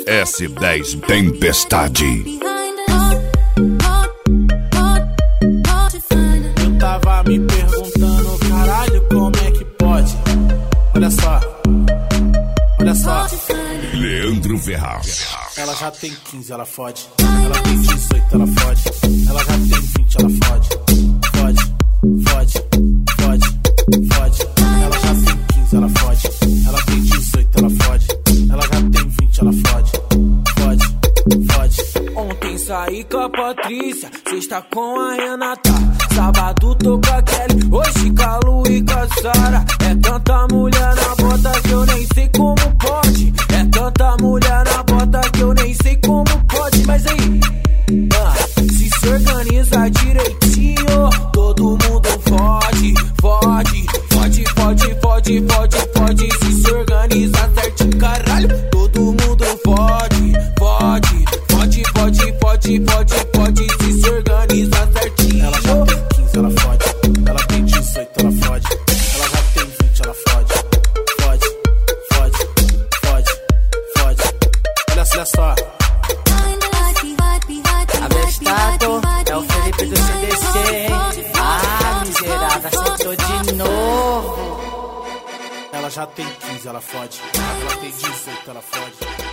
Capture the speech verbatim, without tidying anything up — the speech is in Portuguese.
S dez Tempestade. Eu tava me perguntando, caralho, como é que pode? Olha só, olha só. Leandro Ferraz. Ela já tem quinze, ela fode. Ela tem dezoito, ela fode. Ela já tem vinte, ela fode. Fode, fode, fode, fode. Ela já tem quinze, ela fode. Ela tem dezoito, ela fode. Ela já tem vinte, ela fode. Fode, fode. Ontem saí com a Patrícia, sexta com a Renata, sábado tô com a Kelly, hoje com a Lu e com a Sara. É tanta mulher na bota que eu nem sei como pode. É tanta mulher na bota que eu nem sei como pode. Mas aí, ah, se se organiza direitinho, todo mundo fode, fode, fode, fode, fode, fode, fode. Se se organiza certinho, caralho, todo mundo fode, fode, fode, fode, fode, fode, fode. Se se organiza certinho. Ela já tem quinze, ela fode. Ela tem dezoito, ela fode. Ela já tem vinte, ela fode. Fode, fode, fode, fode. Olha, olha só. Abestado é o Felipe do C D C. Ah, miserável, acertou de novo. Ela já tem quinze, ela fode. Ela tem dezoito, ela fode.